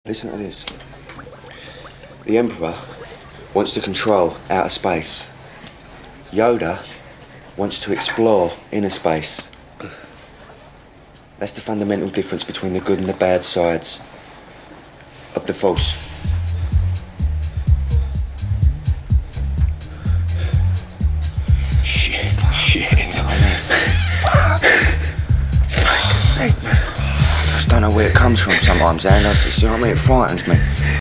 Listen to this. The Emperor wants to control outer space. Yoda wants to explore inner space. That's the fundamental difference between the good and the bad sides of the Force. Shit. Fuck's sake, man. I just don't know where it comes from sometimes, and you know what I mean? It frightens me.